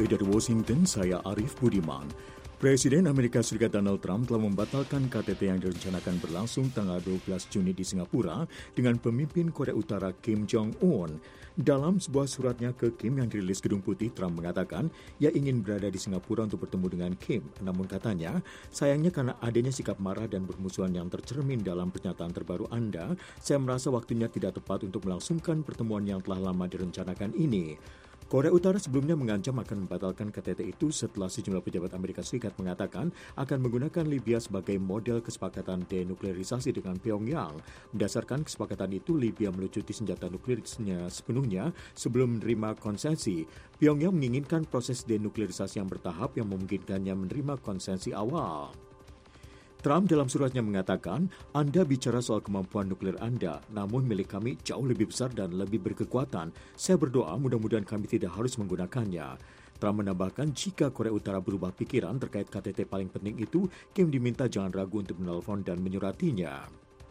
VOA dari Washington, saya Arif Budiman. Presiden Amerika Serikat Donald Trump telah membatalkan KTT yang direncanakan berlangsung tanggal 12 Juni di Singapura dengan pemimpin Korea Utara Kim Jong-un. Dalam sebuah suratnya ke Kim yang dirilis Gedung Putih, Trump mengatakan ia ingin berada di Singapura untuk bertemu dengan Kim. Namun katanya, sayangnya karena adanya sikap marah dan bermusuhan yang tercermin dalam pernyataan terbaru Anda, saya merasa waktunya tidak tepat untuk melangsungkan pertemuan yang telah lama direncanakan ini. Korea Utara sebelumnya mengancam akan membatalkan KTT itu setelah sejumlah pejabat Amerika Serikat mengatakan akan menggunakan Libya sebagai model kesepakatan denuklerisasi dengan Pyongyang. Berdasarkan kesepakatan itu, Libya melucuti senjata nuklirnya sepenuhnya sebelum menerima konsesi. Pyongyang menginginkan proses denuklerisasi yang bertahap yang memungkinkannya menerima konsesi awal. Trump dalam suratnya mengatakan, Anda bicara soal kemampuan nuklir Anda, namun milik kami jauh lebih besar dan lebih berkekuatan. Saya berdoa mudah-mudahan kami tidak harus menggunakannya. Trump menambahkan jika Korea Utara berubah pikiran terkait KTT paling penting itu, Kim diminta jangan ragu untuk menelpon dan menyuratinya.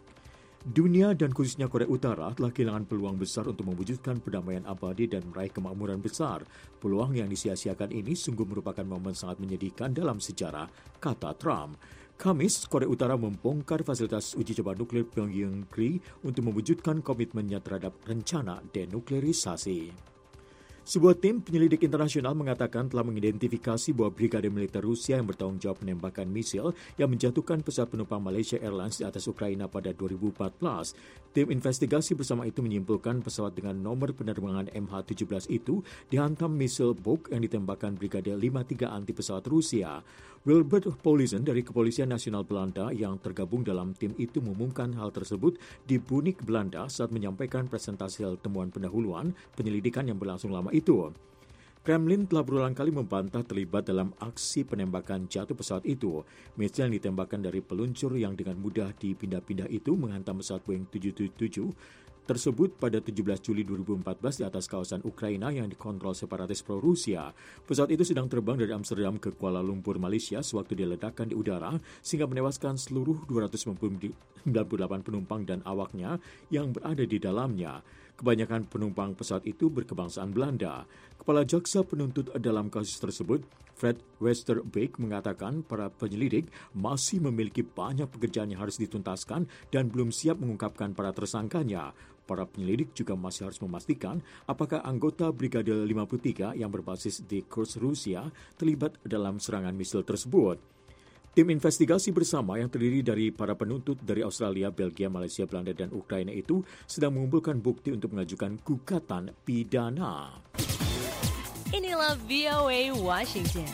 Dunia dan khususnya Korea Utara telah kehilangan peluang besar untuk mewujudkan perdamaian abadi dan meraih kemakmuran besar. Peluang yang disia-siakan ini sungguh merupakan momen sangat menyedihkan dalam sejarah, kata Trump. Kamis, Korea Utara membongkar fasilitas uji coba nuklir Pyongyang untuk mewujudkan komitmennya terhadap rencana denuklerisasi. Sebuah tim penyelidik internasional mengatakan telah mengidentifikasi bahwa brigade militer Rusia yang bertanggung jawab penembakan misil yang menjatuhkan pesawat penumpang Malaysia Airlines di atas Ukraina pada 2014. Tim investigasi bersama itu menyimpulkan pesawat dengan nomor penerbangan MH17 itu dihantam misil Buk yang ditembakkan Brigade 53 anti pesawat Rusia. Wilbert Paulison dari Kepolisian Nasional Belanda yang tergabung dalam tim itu mengumumkan hal tersebut di Bunnik, Belanda saat menyampaikan presentasi hasil temuan pendahuluan penyelidikan yang berlangsung lama itu. Kremlin telah berulang kali membantah terlibat dalam aksi penembakan jatuh pesawat itu. Misil yang ditembakkan dari peluncur yang dengan mudah dipindah-pindah itu menghantam pesawat Boeing 777 tersebut pada 17 Juli 2014 di atas kawasan Ukraina yang dikontrol separatis pro-Rusia. Pesawat itu sedang terbang dari Amsterdam ke Kuala Lumpur, Malaysia sewaktu diledakkan di udara sehingga menewaskan seluruh 298 penumpang dan awaknya yang berada di dalamnya. Kebanyakan penumpang pesawat itu berkebangsaan Belanda. Kepala Jaksa Penuntut dalam kasus tersebut, Fred Westerbeek, mengatakan para penyelidik masih memiliki banyak pekerjaan yang harus dituntaskan dan belum siap mengungkapkan para tersangkanya. Para penyelidik juga masih harus memastikan apakah anggota Brigade 53 yang berbasis di Kursk, Rusia terlibat dalam serangan misil tersebut. Tim investigasi bersama yang terdiri dari para penuntut dari Australia, Belgia, Malaysia, Belanda, dan Ukraina itu sedang mengumpulkan bukti untuk mengajukan gugatan pidana. Inilah VOA Washington.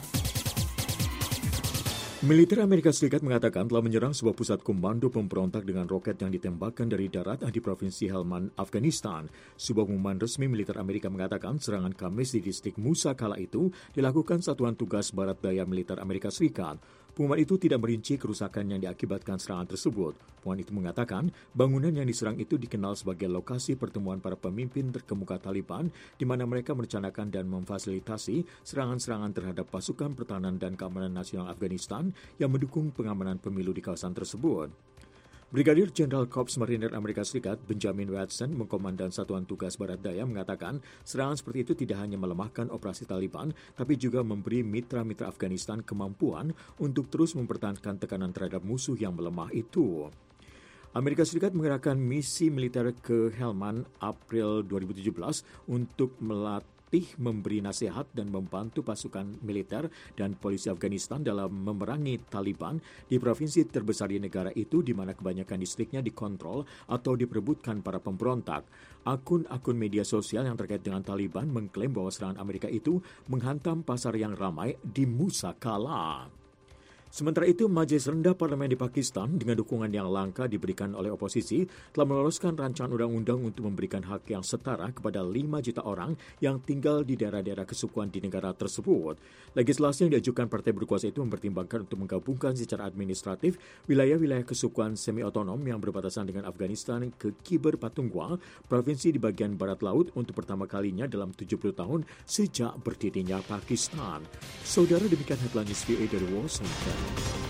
Militer Amerika Serikat mengatakan telah menyerang sebuah pusat komando pemberontak dengan roket yang ditembakkan dari darat di Provinsi Helmand, Afghanistan. Sebuah pengumuman resmi militer Amerika mengatakan serangan Kamis di distrik Musa Kala itu dilakukan Satuan Tugas Barat Daya Militer Amerika Serikat. Pengumuman itu tidak merinci kerusakan yang diakibatkan serangan tersebut. Pengumuman itu mengatakan bangunan yang diserang itu dikenal sebagai lokasi pertemuan para pemimpin terkemuka Taliban di mana mereka merencanakan dan memfasilitasi serangan-serangan terhadap pasukan pertahanan dan keamanan nasional Afghanistan yang mendukung pengamanan pemilu di kawasan tersebut. Brigadir Jenderal Korps Marinir Amerika Serikat Benjamin Watson, Komandan Satuan Tugas Barat Daya, mengatakan serangan seperti itu tidak hanya melemahkan operasi Taliban, tapi juga memberi mitra-mitra Afghanistan kemampuan untuk terus mempertahankan tekanan terhadap musuh yang melemah itu. Amerika Serikat mengerahkan misi militer ke Helmand April 2017 untuk memberi nasihat dan membantu pasukan militer dan polisi Afghanistan dalam memerangi Taliban di provinsi terbesar di negara itu di mana kebanyakan distriknya dikontrol atau diperebutkan para pemberontak. Akun-akun media sosial yang terkait dengan Taliban mengklaim bahwa serangan Amerika itu menghantam pasar yang ramai di Musa Kala. Sementara itu, Majelis Rendah Parlemen di Pakistan dengan dukungan yang langka diberikan oleh oposisi telah meloloskan rancangan undang-undang untuk memberikan hak yang setara kepada 5 juta orang yang tinggal di daerah-daerah kesukuan di negara tersebut. Legislasi yang diajukan partai berkuasa itu mempertimbangkan untuk menggabungkan secara administratif wilayah-wilayah kesukuan semi-otonom yang berbatasan dengan Afghanistan ke Khyber Pakhtunkhwa, provinsi di bagian barat laut untuk pertama kalinya dalam 70 tahun sejak berdirinya Pakistan. Saudara, demikian headline VOA dari Washington.